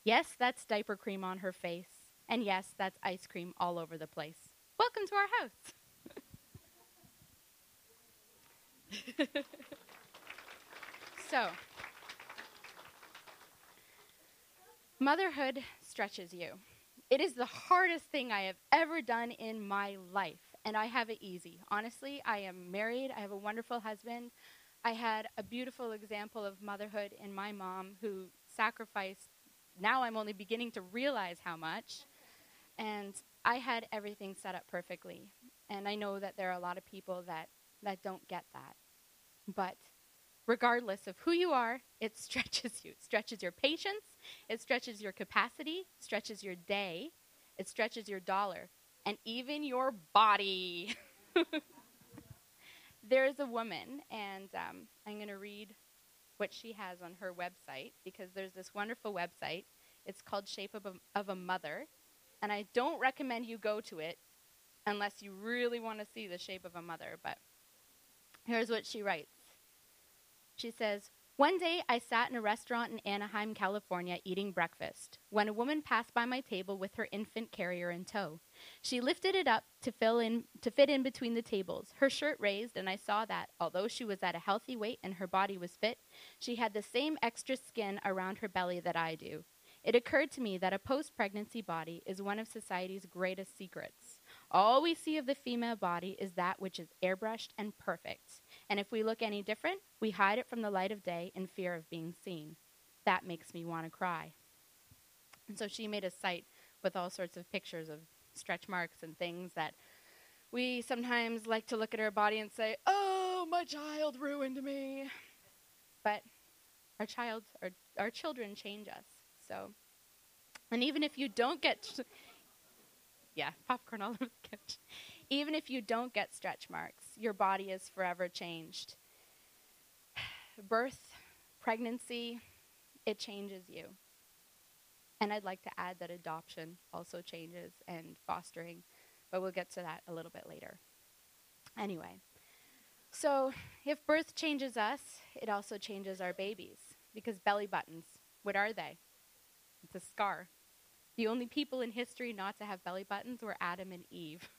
Yes, that's diaper cream on her face. And yes, that's ice cream all over the place. Welcome to our house. So, motherhood stretches you. It is the hardest thing I have ever done in my life, and I have it easy. Honestly, I am married. I have a wonderful husband. I had a beautiful example of motherhood in my mom who sacrificed. Now I'm only beginning to realize how much. And I had everything set up perfectly. And I know that there are a lot of people that don't get that. But regardless of who you are, it stretches you. It stretches your patience, it stretches your capacity, stretches your day, it stretches your dollar, and even your body. There's a woman, and I'm going to read what she has on her website because there's this wonderful website. It's called Shape of a Mother, and I don't recommend you go to it unless you really want to see the shape of a mother, but here's what she writes. She says, "One day I sat in a restaurant in Anaheim, California, eating breakfast, when a woman passed by my table with her infant carrier in tow. She lifted it up to fit in between the tables, her shirt raised, and I saw that, although she was at a healthy weight and her body was fit, she had the same extra skin around her belly that I do. It occurred to me that a post-pregnancy body is one of society's greatest secrets. All we see of the female body is that which is airbrushed and perfect. And if we look any different, we hide it from the light of day in fear of being seen. That makes me want to cry." And so she made a site with all sorts of pictures of stretch marks and things that we sometimes like to look at our body and say, "Oh, my child ruined me." But our children change us. So, and even if you don't get, yeah, popcorn all over the couch. Even if you don't get stretch marks, your body is forever changed. Birth, pregnancy, it changes you. And I'd like to add that adoption also changes and fostering, but we'll get to that a little bit later. Anyway, so if birth changes us, it also changes our babies, because belly buttons, what are they? It's a scar. The only people in history not to have belly buttons were Adam and Eve.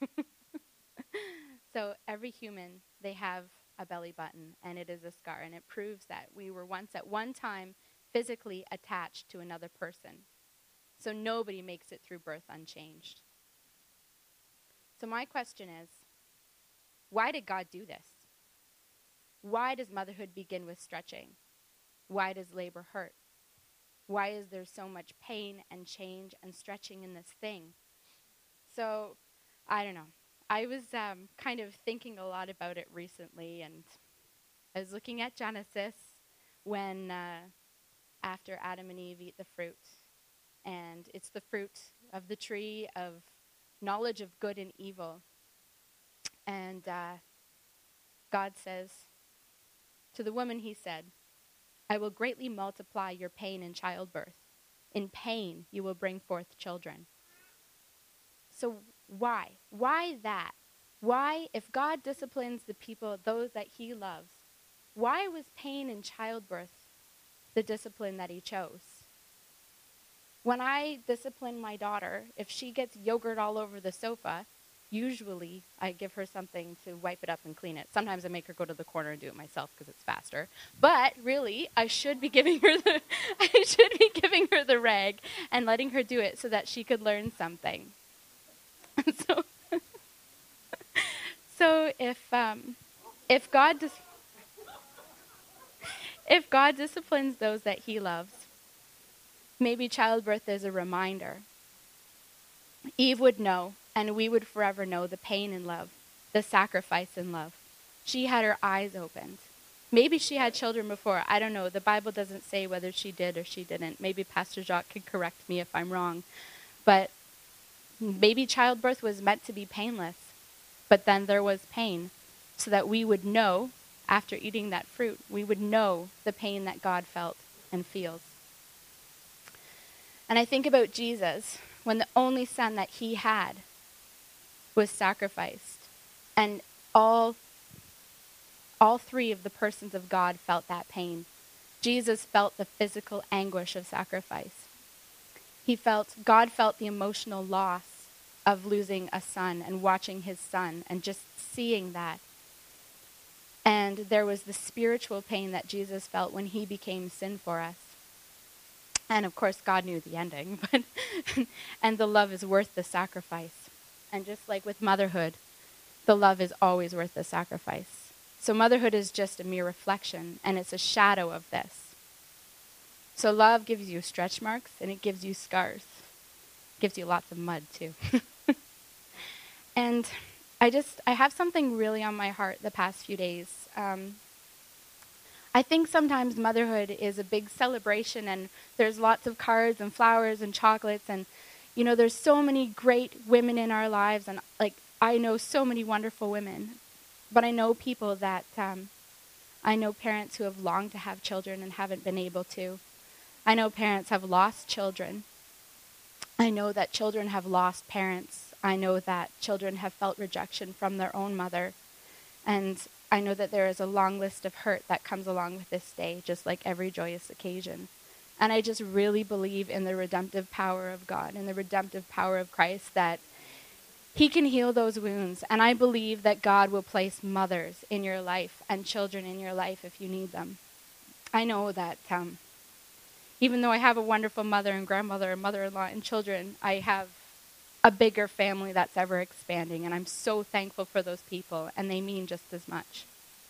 So every human, they have a belly button, and it is a scar, and it proves that we were once at one time physically attached to another person. So nobody makes it through birth unchanged. So my question is, why did God do this? Why does motherhood begin with stretching? Why does labor hurt? Why is there so much pain and change and stretching in this thing? So, I don't know. I was kind of thinking a lot about it recently, and I was looking at Genesis when after Adam and Eve eat the fruit. And it's the fruit of the tree of knowledge of good and evil. And God says, to the woman he said, "I will greatly multiply your pain in childbirth. In pain you will bring forth children." So why? Why that? Why, if God disciplines the people, those that he loves, why was pain in childbirth the discipline that he chose? When I discipline my daughter, if she gets yogurt all over the sofa, usually I give her something to wipe it up and clean it. Sometimes I make her go to the corner and do it myself because it's faster. But really, I should be giving her the rag and letting her do it so that she could learn something. so, so if God disciplines those that he loves, maybe childbirth is a reminder. Eve would know, and we would forever know, the pain in love, the sacrifice in love. She had her eyes opened. Maybe she had children before. I don't know. The Bible doesn't say whether she did or she didn't. Maybe Pastor Jacques could correct me if I'm wrong. But maybe childbirth was meant to be painless. But then there was pain, so that we would know, after eating that fruit, we would know the pain that God felt and feels. And I think about Jesus, when the only son that he had was sacrificed. And all three of the persons of God felt that pain. Jesus felt the physical anguish of sacrifice. God felt the emotional loss of losing a son and watching his son and just seeing that. And there was the spiritual pain that Jesus felt when he became sin for us. And of course, God knew the ending, but and the love is worth the sacrifice. And just like with motherhood, the love is always worth the sacrifice. So motherhood is just a mere reflection, and it's a shadow of this. So love gives you stretch marks, and it gives you scars. It gives you lots of mud, too. And I have something really on my heart the past few days. I think sometimes motherhood is a big celebration, and there's lots of cards and flowers and chocolates, and, you know, there's so many great women in our lives, and, like, I know so many wonderful women. But I know people that, I know parents who have longed to have children and haven't been able to. I know parents have lost children. I know that children have lost parents. I know that children have felt rejection from their own mother. And I know that there is a long list of hurt that comes along with this day, just like every joyous occasion. And I just really believe in the redemptive power of God and the redemptive power of Christ, that he can heal those wounds. And I believe that God will place mothers in your life and children in your life if you need them. I know that even though I have a wonderful mother and grandmother and mother-in-law and children, I have a bigger family that's ever expanding. And I'm so thankful for those people, and they mean just as much.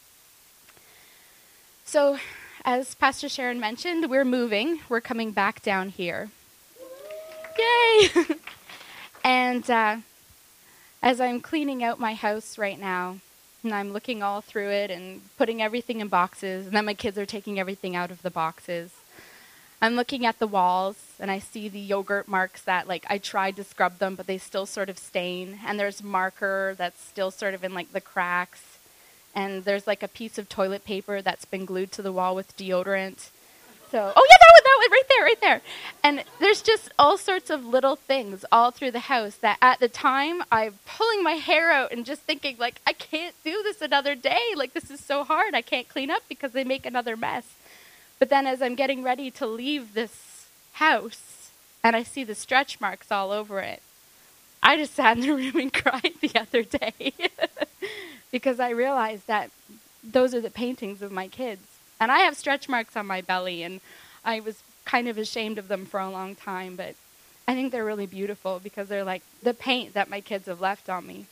So, as Pastor Sharon mentioned, we're moving. We're coming back down here. Yay! And as I'm cleaning out my house right now, and I'm looking all through it and putting everything in boxes, and then my kids are taking everything out of the boxes, I'm looking at the walls, and I see the yogurt marks that, like, I tried to scrub them, but they still sort of stain. And there's marker that's still sort of in, like, the cracks. And there's, like, a piece of toilet paper that's been glued to the wall with deodorant. So, oh, yeah, that one, right there. And there's just all sorts of little things all through the house that at the time I'm pulling my hair out and just thinking, like, I can't do this another day. Like, this is so hard. I can't clean up because they make another mess. But then as I'm getting ready to leave this house and I see the stretch marks all over it, I just sat in the room and cried the other day because I realized that those are the paintings of my kids. And I have stretch marks on my belly, and I was kind of ashamed of them for a long time, but I think they're really beautiful because they're like the paint that my kids have left on me.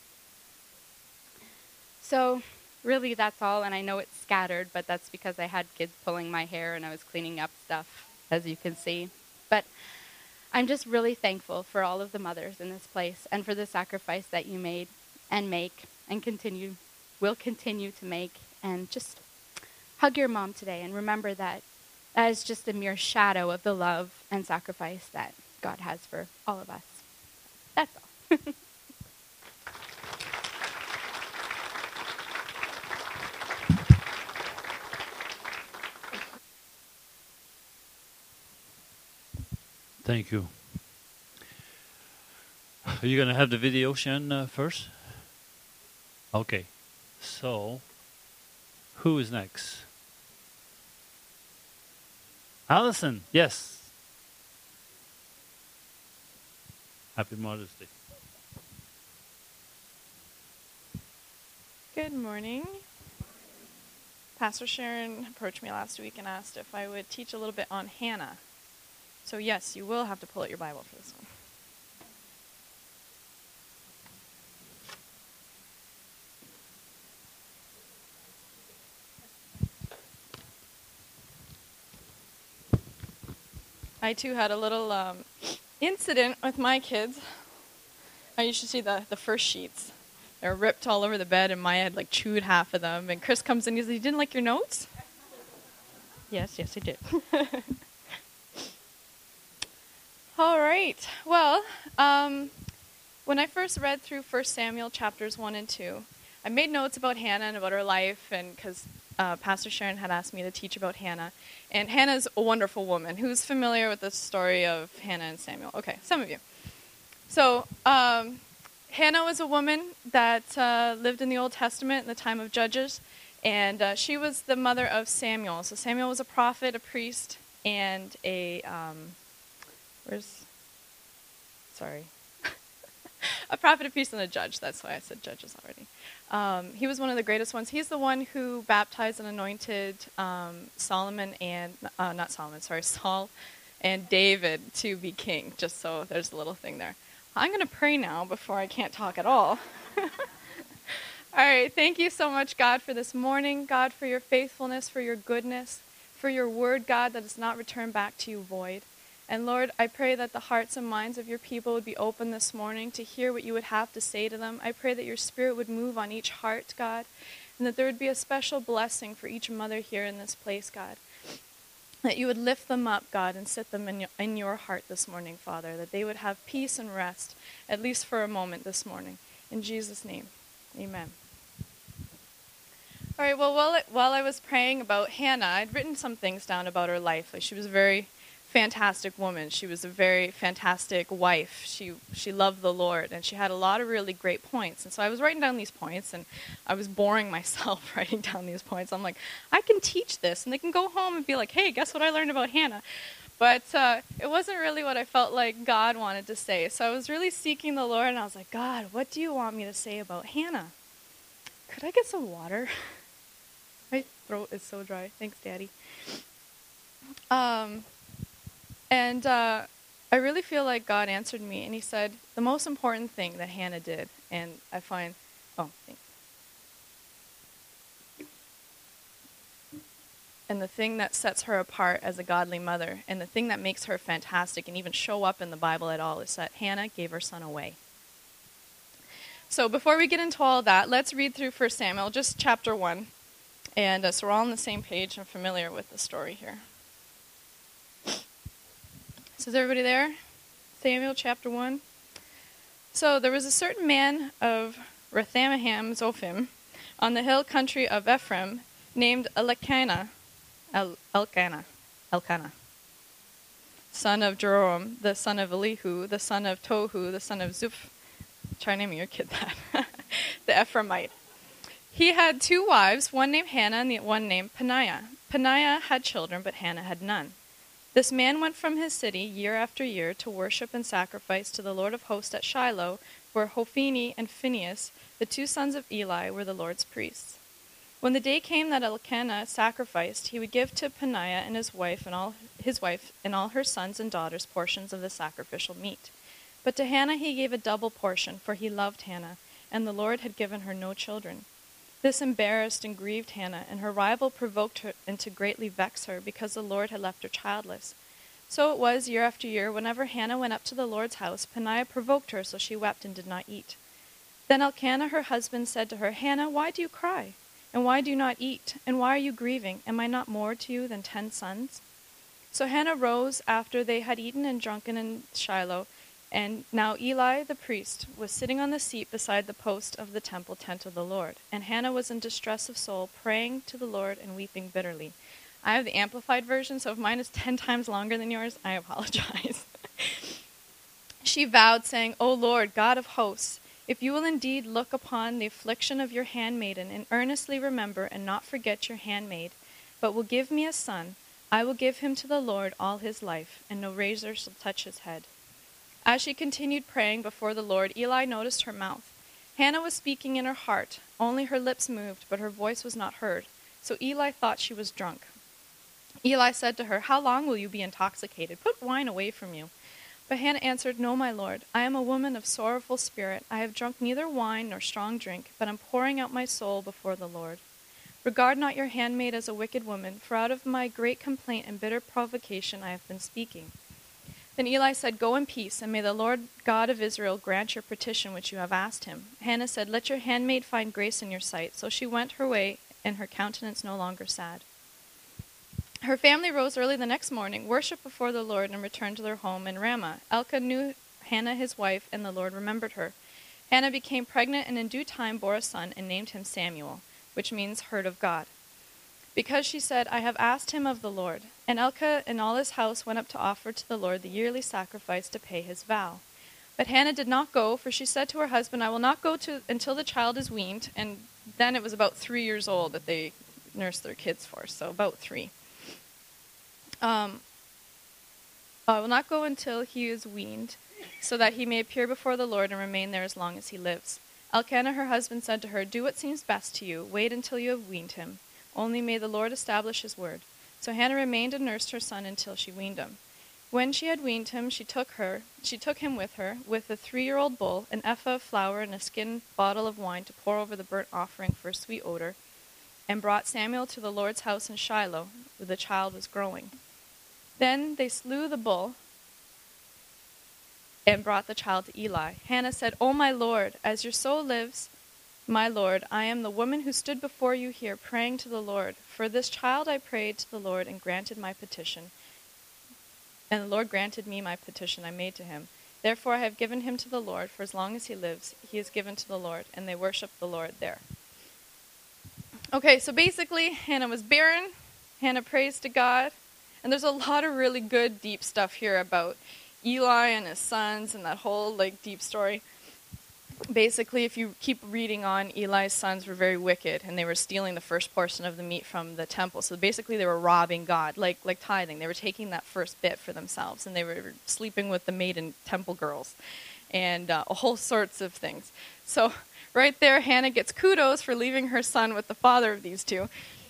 So really, that's all, and I know it's scattered, but that's because I had kids pulling my hair and I was cleaning up stuff, as you can see. But I'm just really thankful for all of the mothers in this place and for the sacrifice that you made and make and will continue to make. And just hug your mom today and remember that that is just a mere shadow of the love and sacrifice that God has for all of us. That's all. Thank you. Are you going to have the video, Shen, first? Okay. So, who is next? Allison, yes. Happy Mother's Day. Good morning. Pastor Sharon approached me last week and asked if I would teach a little bit on Hannah. So yes, you will have to pull out your Bible for this one. I too had a little incident with my kids. You should see the first sheets. They're ripped all over the bed, and Maya had like chewed half of them. And Chris comes in and he says, "You didn't like your notes?" Yes, I did. All right. Well, when I first read through 1 Samuel chapters 1 and 2, I made notes about Hannah and about her life, and because Pastor Sharon had asked me to teach about Hannah. And Hannah's a wonderful woman. Who's familiar with the story of Hannah and Samuel? Okay, some of you. So Hannah was a woman that lived in the Old Testament in the time of Judges, and she was the mother of Samuel. So Samuel was a prophet, a priest, and a sorry. A prophet, a priest, and a judge. That's why I said judges already. He was one of the greatest ones. He's the one who baptized and anointed Saul and David to be king, just so there's a little thing there. I'm going to pray now before I can't talk at all. All right, thank you so much, God, for this morning. God, for your faithfulness, for your goodness, for your word, God, that does not return back to you void. And Lord, I pray that the hearts and minds of your people would be open this morning to hear what you would have to say to them. I pray that your spirit would move on each heart, God, and that there would be a special blessing for each mother here in this place, God. That you would lift them up, God, and sit them in your heart this morning, Father, that they would have peace and rest, at least for a moment this morning. In Jesus' name, amen. All right, well, while I was praying about Hannah, I'd written some things down about her life. Like, she was a very fantastic woman. She was a very fantastic wife. She loved the Lord, and she had a lot of really great points. And so I was writing down these points, and I was boring myself writing down these points. I'm like, I can teach this, and they can go home and be like, hey, guess what I learned about Hannah? But it wasn't really what I felt like God wanted to say. So I was really seeking the Lord, and I was like, God, what do you want me to say about Hannah? Could I get some water? My throat is so dry. Thanks, Daddy. And I really feel like God answered me, and he said, the most important thing that Hannah did, and I find, and the thing that sets her apart as a godly mother, and the thing that makes her fantastic and even show up in the Bible at all, is that Hannah gave her son away. So before we get into all that, let's read through 1 Samuel, just chapter 1. And so we're all on the same page and familiar with the story here. So is everybody there? Samuel chapter 1. So there was a certain man of Rathamaim Zophim on the hill country of Ephraim named Elkanah, son of Jeroham, the son of Elihu, the son of Tohu, the son of Zuph. Try naming your kid that. The Ephraimite. He had 2 wives, one named Hannah and the one named Peninnah. Peninnah had children, but Hannah had none. This man went from his city year after year to worship and sacrifice to the Lord of hosts at Shiloh, where Hophni and Phinehas, the 2 sons of Eli, were the Lord's priests. When the day came that Elkanah sacrificed, he would give to Peninnah and his wife and all her sons and daughters portions of the sacrificial meat. But to Hannah he gave a double portion, for he loved Hannah, and the Lord had given her no children. This embarrassed and grieved Hannah, and her rival provoked her and to greatly vex her, because the Lord had left her childless. So it was year after year, whenever Hannah went up to the Lord's house, Peninnah provoked her, so she wept and did not eat. Then Elkanah her husband said to her, Hannah, why do you cry? And why do you not eat? And why are you grieving? Am I not more to you than 10 sons? So Hannah rose after they had eaten and drunken in Shiloh, and now Eli the priest was sitting on the seat beside the post of the temple tent of the Lord. And Hannah was in distress of soul, praying to the Lord and weeping bitterly. I have the Amplified version, so if mine is 10 times longer than yours, I apologize. She vowed, saying, O Lord, God of hosts, if you will indeed look upon the affliction of your handmaiden, and earnestly remember and not forget your handmaid, but will give me a son, I will give him to the Lord all his life, and no razor shall touch his head. As she continued praying before the Lord, Eli noticed her mouth. Hannah was speaking in her heart. Only her lips moved, but her voice was not heard. So Eli thought she was drunk. Eli said to her, How long will you be intoxicated? Put wine away from you. But Hannah answered, No, my lord. I am a woman of sorrowful spirit. I have drunk neither wine nor strong drink, but am pouring out my soul before the Lord. Regard not your handmaid as a wicked woman, for out of my great complaint and bitter provocation I have been speaking. Then Eli said, Go in peace, and may the Lord God of Israel grant your petition which you have asked him. Hannah said, Let your handmaid find grace in your sight. So she went her way, and her countenance no longer sad. Her family rose early the next morning, worshipped before the Lord, and returned to their home in Ramah. Elkanah knew Hannah his wife, and the Lord remembered her. Hannah became pregnant, and in due time bore a son, and named him Samuel, which means heard of God. Because she said, I have asked him of the Lord. And Elkanah and all his house went up to offer to the Lord the yearly sacrifice to pay his vow. But Hannah did not go, for she said to her husband, I will not go until the child is weaned. And then it was about 3 years old that they nursed their kids for, so about 3. I will not go until he is weaned. so that he may appear before the Lord and remain there as long as he lives. Elkanah, her husband, said to her, "Do what seems best to you. Wait until you have weaned him. Only may the Lord establish his word." So Hannah remained and nursed her son until she weaned him. When she had weaned him, she took him with her, with a 3-year-old bull, an ephah of flour, and a skin bottle of wine to pour over the burnt offering for a sweet odor, and brought Samuel to the Lord's house in Shiloh, where the child was growing. Then they slew the bull and brought the child to Eli. Hannah said, "O my Lord, as your soul lives, my Lord, I am the woman who stood before you here praying to the Lord. For this child I prayed to the Lord and granted my petition. And the Lord granted me my petition I made to him. Therefore I have given him to the Lord, for as long as he lives, he is given to the Lord." And they worshiped the Lord there. Okay, so basically, Hannah was barren. Hannah prays to God. And there's a lot of really good, deep stuff here about Eli and his sons and that whole, deep story. Basically, if you keep reading on, Eli's sons were very wicked, and they were stealing the first portion of the meat from the temple. So basically, they were robbing God, like tithing. They were taking that first bit for themselves, and they were sleeping with the maiden temple girls, and whole sorts of things. So right there, Hannah gets kudos for leaving her son with the father of these two.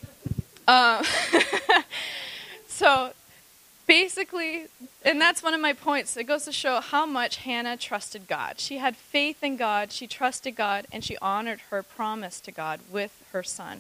So basically, and that's one of my points. It goes to show how much Hannah trusted God. She had faith in God, she trusted God, and she honored her promise to God with her son.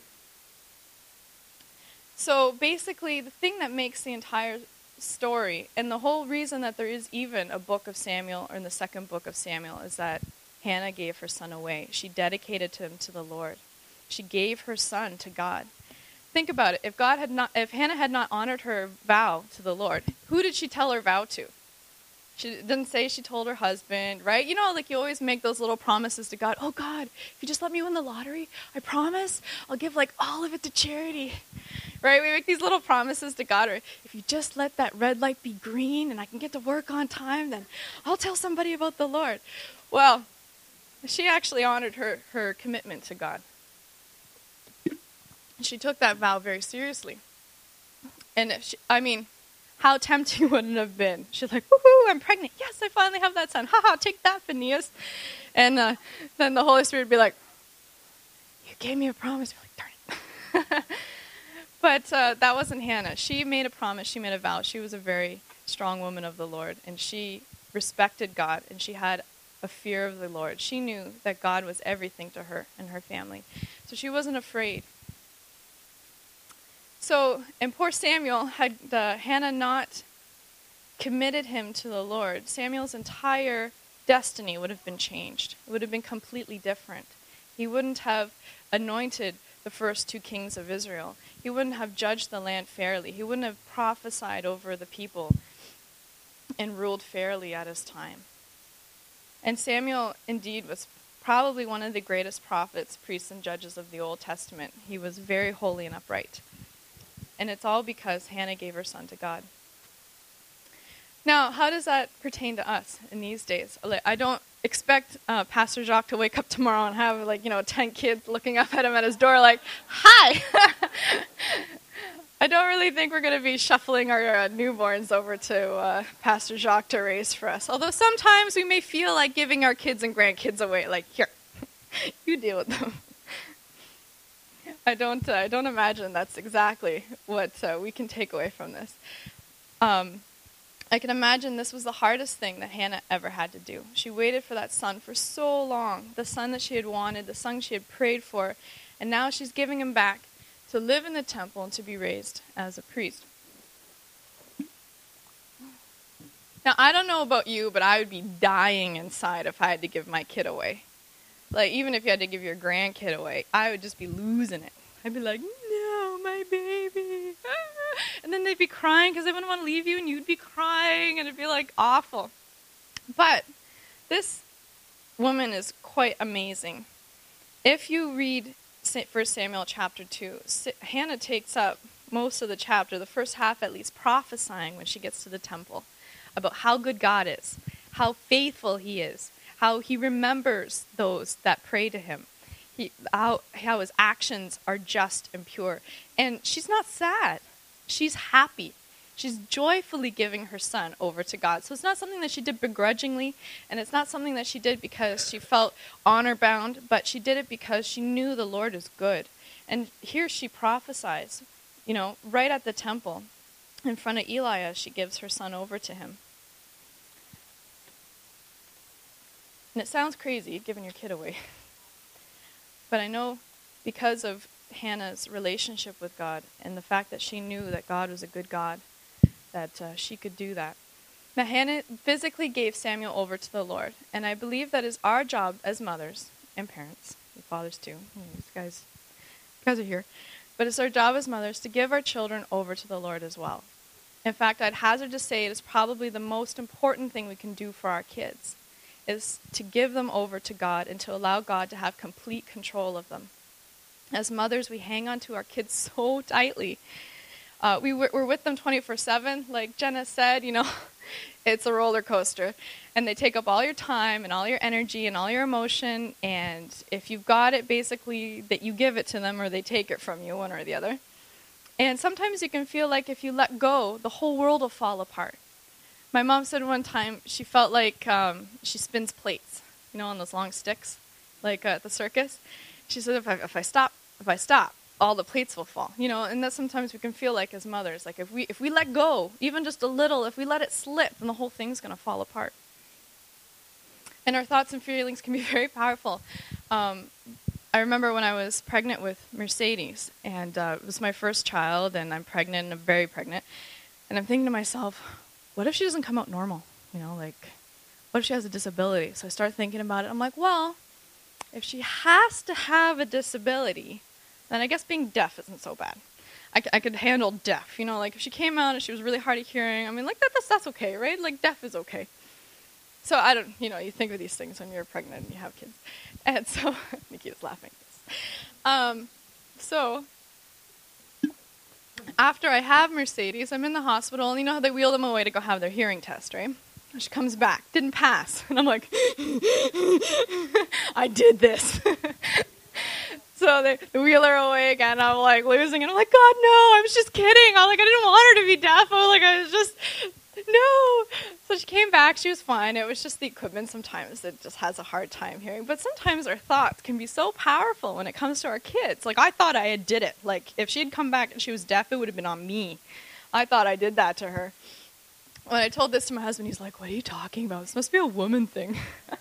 So basically, the thing that makes the entire story, and the whole reason that there is even a book of Samuel, or in the second book of Samuel, is that Hannah gave her son away. She dedicated him to the Lord. She gave her son to God. Think about it. If Hannah had not honored her vow to the Lord, who did she tell her vow to? She didn't say she told her husband, right? You always make those little promises to God. "Oh God, if you just let me win the lottery, I promise I'll give all of it to charity." Right? We make these little promises to God. Or if you just let that red light be green and I can get to work on time, then I'll tell somebody about the Lord. Well, she actually honored her commitment to God. She took that vow very seriously. And how tempting would it have been? She's like, "Woohoo, I'm pregnant. Yes, I finally have that son. Haha, take that, Phineas." And then the Holy Spirit would be like, "You gave me a promise." You're like, "Darn it." But that wasn't Hannah. She made a promise. She made a vow. She was a very strong woman of the Lord. And she respected God. And she had a fear of the Lord. She knew that God was everything to her and her family. So she wasn't afraid. So, and poor Samuel, had Hannah not committed him to the Lord, Samuel's entire destiny would have been changed. It would have been completely different. He wouldn't have anointed the first 2 kings of Israel. He wouldn't have judged the land fairly. He wouldn't have prophesied over the people and ruled fairly at his time. And Samuel, indeed, was probably one of the greatest prophets, priests, and judges of the Old Testament. He was very holy and upright. And it's all because Hannah gave her son to God. Now, how does that pertain to us in these days? I don't expect Pastor Jacques to wake up tomorrow and have 10 kids looking up at him at his door like, "Hi!" I don't really think we're going to be shuffling our newborns over to Pastor Jacques to raise for us. Although sometimes we may feel like giving our kids and grandkids away, like, "Here, you deal with them." I don't imagine that's exactly what we can take away from this. I can imagine this was the hardest thing that Hannah ever had to do. She waited for that son for so long, the son that she had wanted, the son she had prayed for, and now she's giving him back to live in the temple and to be raised as a priest. Now, I don't know about you, but I would be dying inside if I had to give my kid away. Even if you had to give your grandkid away, I would just be losing it. I'd be like, "No, my baby." And then they'd be crying because they wouldn't want to leave you, and you'd be crying, and it'd be awful. But this woman is quite amazing. If you read 1 Samuel chapter 2, Hannah takes up most of the chapter, the first half at least, prophesying when she gets to the temple about how good God is, how faithful he is, how he remembers those that pray to him, how his actions are just and pure. And she's not sad. She's happy. She's joyfully giving her son over to God. So it's not something that she did begrudgingly, and it's not something that she did because she felt honor bound, but she did it because she knew the Lord is good. And here she prophesies, right at the temple in front of Eli as she gives her son over to him. And it sounds crazy, giving your kid away. But I know because of Hannah's relationship with God and the fact that she knew that God was a good God, that she could do that. Now, Hannah physically gave Samuel over to the Lord. And I believe that is our job as mothers and parents, and fathers too. These guys are here. But it's our job as mothers to give our children over to the Lord as well. In fact, I'd hazard to say it is probably the most important thing we can do for our kids, is to give them over to God and to allow God to have complete control of them. As mothers, we hang on to our kids so tightly. We're with them 24/7. Like Jenna said, it's a roller coaster. And they take up all your time and all your energy and all your emotion. And if you've got it, basically, that you give it to them or they take it from you, one or the other. And sometimes you can feel like if you let go, the whole world will fall apart. My mom said one time she felt like she spins plates, on those long sticks, like at the circus. She said, if I stop, all the plates will fall, and that's sometimes we can feel like as mothers, like if we let go, even just a little, if we let it slip, then the whole thing's going to fall apart. And our thoughts and feelings can be very powerful. I remember when I was pregnant with Mercedes, and it was my first child, and I'm pregnant, and I'm very pregnant, and I'm thinking to myself, what if she doesn't come out normal? What if she has a disability? So I start thinking about it. I'm like, well, if she has to have a disability, then I guess being deaf isn't so bad. I could handle deaf, like if she came out and she was really hard of hearing, that's okay, right? Like deaf is okay. So I don't, you think of these things when you're pregnant and you have kids. And so, Nikki is laughing. So after I have Mercedes, I'm in the hospital, and how they wheel them away to go have their hearing test, right? She comes back, didn't pass. And I'm like, I did this. So they wheel her away again. I'm like losing it. I'm like, God, no, I was just kidding. I didn't want her to be deaf. I was just, no. So she came back. She was fine. It was just the equipment sometimes that just has a hard time hearing. But sometimes our thoughts can be so powerful when it comes to our kids. Like, I thought I did it. Like, if she had come back and she was deaf, it would have been on me. I thought I did that to her. When I told this to my husband, he's like, what are you talking about? This must be a woman thing.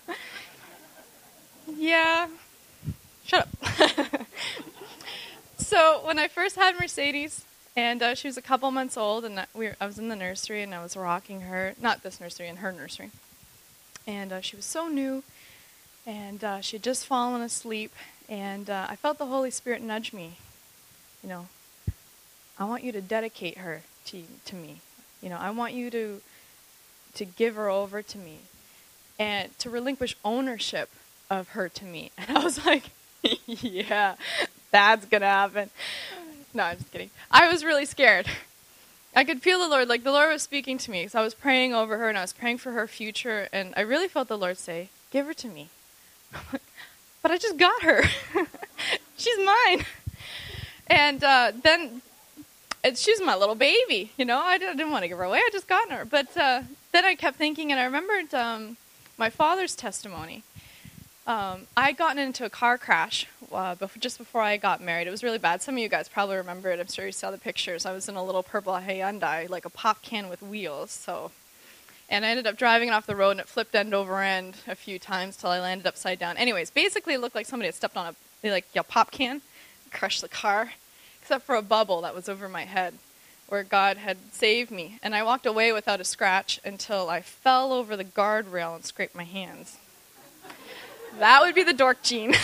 Yeah. Shut up. So when I first had Mercedes, and she was a couple months old, and I was in the nursery, and I was rocking her, not this nursery, in her nursery. And she was so new, and she had just fallen asleep, and I felt the Holy Spirit nudge me. I want you to dedicate her to me. I want you to give her over to me and to relinquish ownership of her to me. And I was like, yeah, that's going to happen. No, I'm just kidding. I was really scared. I could feel the Lord, like the Lord was speaking to me. So I was praying over her, and I was praying for her future, and I really felt the Lord say, give her to me. But I just got her. She's mine. And then she's my little baby, I didn't want to give her away. I just got her. But then I kept thinking, and I remembered my father's testimony. I had gotten into a car crash just before I got married. It was really bad. Some of you guys probably remember it. I'm sure you saw the pictures. I was in a little purple Hyundai, like a pop can with wheels. And I ended up driving it off the road, and it flipped end over end a few times till I landed upside down. Anyways, basically it looked like somebody had stepped on a pop can, crushed the car, except for a bubble that was over my head where God had saved me. And I walked away without a scratch until I fell over the guardrail and scraped my hands. That would be the dork gene.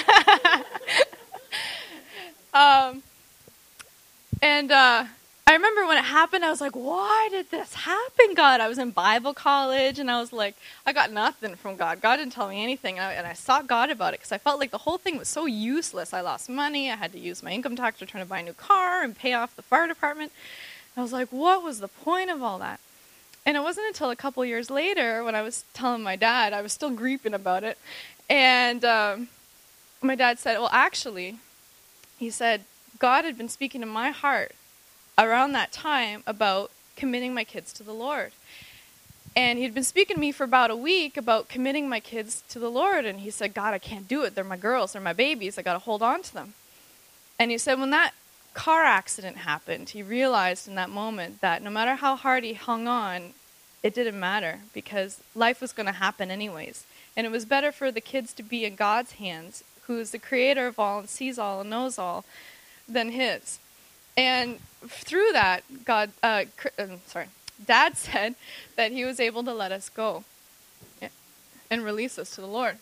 I remember when it happened, I was like, why did this happen, God? I was in Bible college, and I was like, I got nothing from God. God didn't tell me anything, and I sought God about it because I felt like the whole thing was so useless. I lost money. I had to use my income tax return to buy a new car and pay off the fire department. I was like, what was the point of all that? And it wasn't until a couple years later when I was telling my dad, I was still grieving about it, and my dad said, well, actually, he said, God had been speaking to my heart around that time about committing my kids to the Lord. And he'd been speaking to me for about a week about committing my kids to the Lord. And he said, God, I can't do it. They're my girls. They're my babies. I got to hold on to them. And he said when that car accident happened, he realized in that moment that no matter how hard he hung on, it didn't matter because life was going to happen anyways. And it was better for the kids to be in God's hands, who is the creator of all and sees all and knows all, than his. And through that, Dad said that he was able to let us go and release us to the Lord.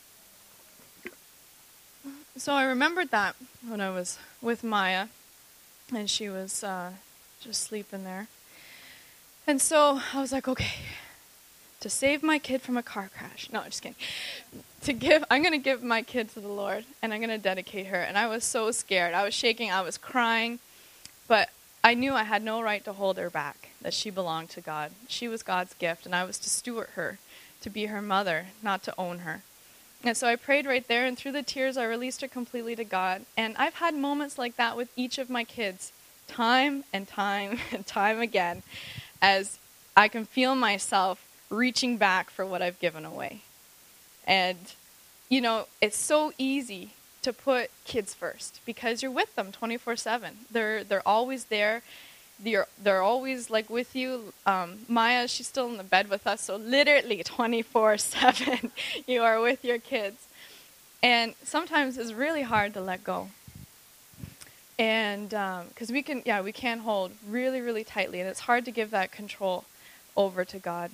So I remembered that when I was with Maya, and she was just sleeping there. And so I was like, okay, to save my kid from a car crash. No, I'm just kidding. I'm going to give my kid to the Lord, and I'm going to dedicate her. And I was so scared. I was shaking. I was crying. But I knew I had no right to hold her back, that she belonged to God. She was God's gift, and I was to steward her, to be her mother, not to own her. And so I prayed right there, and through the tears, I released her completely to God. And I've had moments like that with each of my kids, time and time and time again, as I can feel myself reaching back for what I've given away. And, you know, it's so easy to put kids first because you're with them 24/7. They're always there. They're always like with you. Maya, she's still in the bed with us, so literally 24/7 you are with your kids. And sometimes it's really hard to let go. And because we can hold really, really tightly, and it's hard to give that control over to God.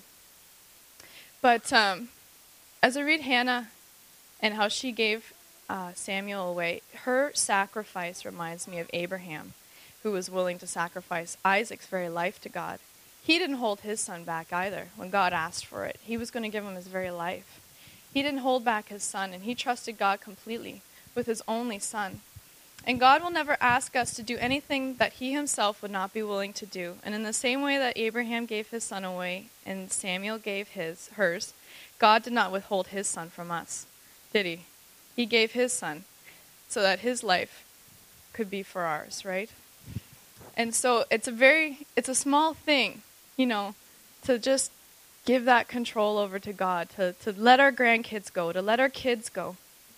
But as I read Hannah and how she gave Samuel away, her sacrifice reminds me of Abraham, who was willing to sacrifice Isaac's very life to God. He didn't hold his son back either when God asked for it. He was going to give him his very life. He didn't hold back his son, and he trusted God completely with his only son. And God will never ask us to do anything that he himself would not be willing to do. And in the same way that Abraham gave his son away and Samuel gave hers, God did not withhold his son from us, did he? He gave his son so that his life could be for ours, right? And so it's a small thing, you know, to just give that control over to God, to let our grandkids go, to let our kids go,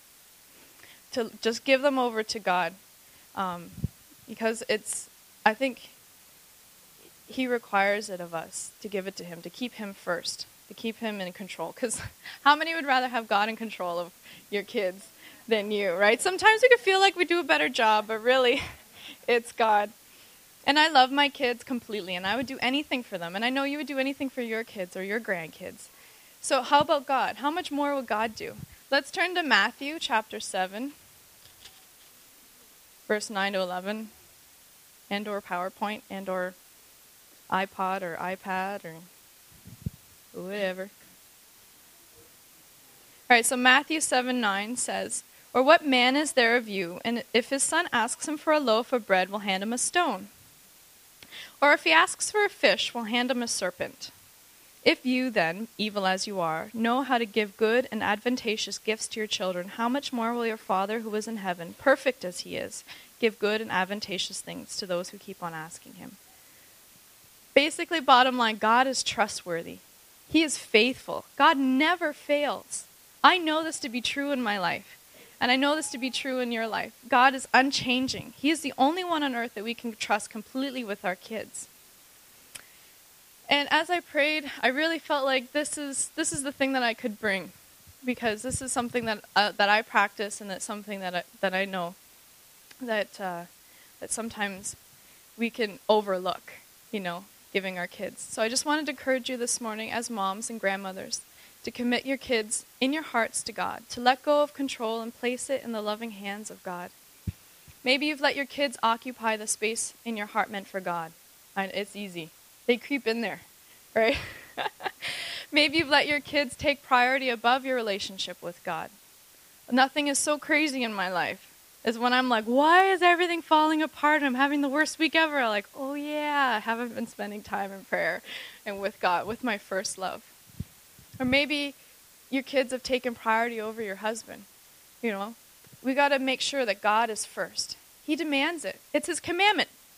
to just give them over to God, because I think he requires it of us to give it to him, to keep him first, to keep him in control. Because how many would rather have God in control of your kids than you, right? Sometimes we can feel like we do a better job, but really, it's God. And I love my kids completely, and I would do anything for them. And I know you would do anything for your kids or your grandkids. So how about God? How much more would God do? Let's turn to Matthew chapter 7, verse 9 to 11, and or PowerPoint, and or iPod or iPad or whatever. All right, so Matthew 7:9 says, "Or what man is there of you, and if his son asks him for a loaf of bread, will hand him a stone? Or if he asks for a fish, will hand him a serpent? If you then, evil as you are, know how to give good and advantageous gifts to your children, how much more will your Father who is in heaven, perfect as he is, give good and advantageous things to those who keep on asking him?" Basically, bottom line, God is trustworthy. He is faithful. God never fails. I know this to be true in my life, and I know this to be true in your life. God is unchanging. He is the only one on earth that we can trust completely with our kids. And as I prayed, I really felt like this is the thing that I could bring, because this is something that I practice, and that's something that I know that sometimes we can overlook, you know, giving our kids. So I just wanted to encourage you this morning as moms and grandmothers to commit your kids in your hearts to God, to let go of control and place it in the loving hands of God. Maybe you've let your kids occupy the space in your heart meant for God. It's easy. They creep in there, right? Maybe you've let your kids take priority above your relationship with God. Nothing is so crazy in my life as when I'm like, why is everything falling apart? I'm having the worst week ever. I'm like, oh yeah, I haven't been spending time in prayer and with God, with my first love. Or maybe your kids have taken priority over your husband. You know, we got to make sure that God is first. He demands it. It's his commandment.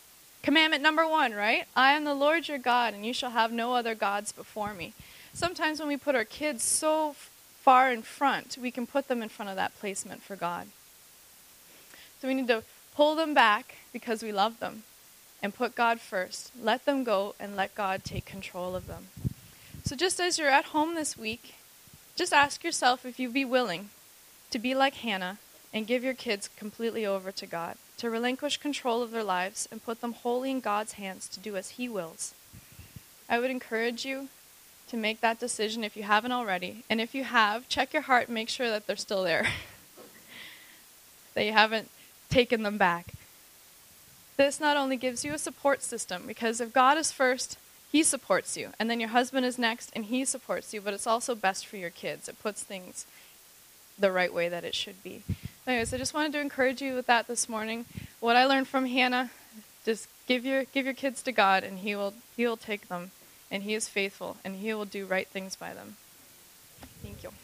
commandment number 1, right? I am the Lord your God, and you shall have no other gods before me. Sometimes when we put our kids so far in front, we can put them in front of that placement for God. So we need to pull them back because we love them and put God first. Let them go and let God take control of them. So just as you're at home this week, just ask yourself if you'd be willing to be like Hannah and give your kids completely over to God, to relinquish control of their lives and put them wholly in God's hands to do as He wills. I would encourage you to make that decision if you haven't already. And if you have, check your heart and make sure that they're still there, that you haven't taken them back. This not only gives you a support system, because if God is first, He supports you, and then your husband is next, and he supports you, but it's also best for your kids. It puts things the right way that it should be. Anyways, I just wanted to encourage you with that this morning. What I learned from Hannah, just give your kids to God, and He will take them, and He is faithful, and He will do right things by them. Thank you.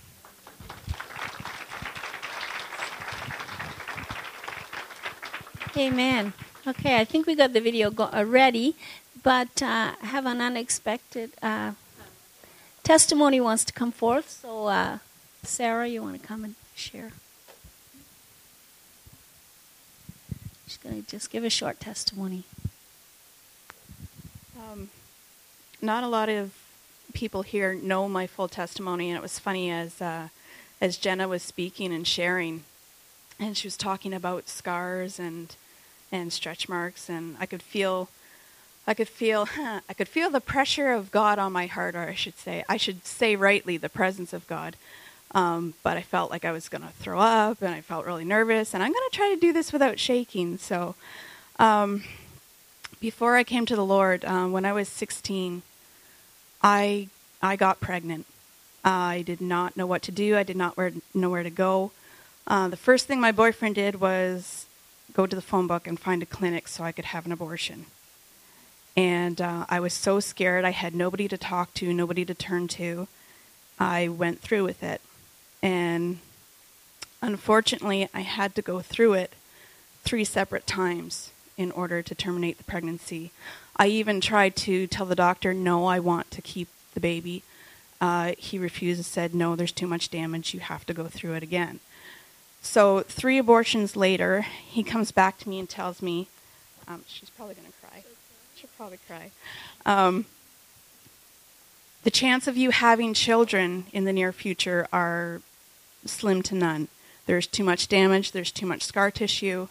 Amen. Okay, I think we got the video ready, but I have an unexpected testimony wants to come forth. So, Sarah, you want to come and share? She's going to just give a short testimony. Not a lot of people here know my full testimony, and it was funny as Jenna was speaking and sharing, and she was talking about scars and stretch marks, and I could feel the pressure of God on my heart, or I should say rightly, the presence of God. But I felt like I was going to throw up, and I felt really nervous, and I'm going to try to do this without shaking. So before I came to the Lord, when I was 16, I got pregnant. I did not know what to do. I did not know where to go. The first thing my boyfriend did was go to the phone book and find a clinic so I could have an abortion. And I was so scared. I had nobody to talk to, nobody to turn to. I went through with it. And unfortunately, I had to go through it 3 separate times in order to terminate the pregnancy. I even tried to tell the doctor, no, I want to keep the baby. He refused and said, no, there's too much damage. You have to go through it again. So 3 abortions later, he comes back to me and tells me, she's probably going to cry. She'll probably cry. The chance of you having children in the near future are slim to none. There's too much damage. There's too much scar tissue.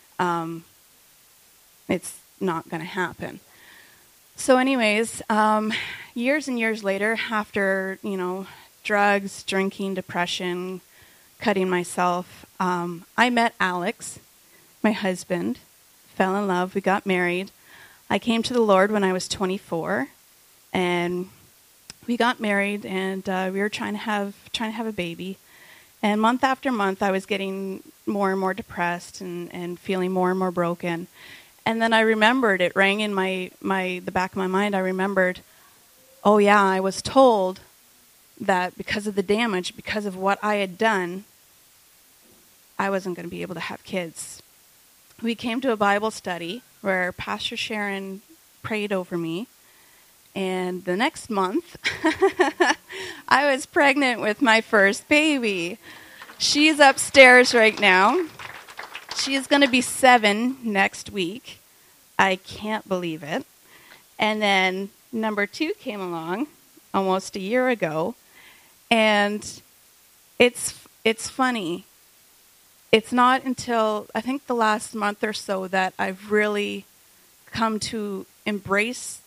It's not going to happen. So anyways, years and years later, after, drugs, drinking, depression, cutting myself, I met Alex, my husband, fell in love. We got married. I came to the Lord when I was 24, and we got married, and we were trying to have a baby. And month after month, I was getting more and more depressed and feeling more and more broken. And then I remembered, it rang in the back of my mind. I remembered, oh yeah, I was told that because of the damage, because of what I had done, I wasn't going to be able to have kids. We came to a Bible study where Pastor Sharon prayed over me. And the next month, I was pregnant with my first baby. She's upstairs right now. She is going to be 7 next week. I can't believe it. And then number 2 came along almost a year ago. And it's funny. It's not until, I think, the last month or so that I've really come to embrace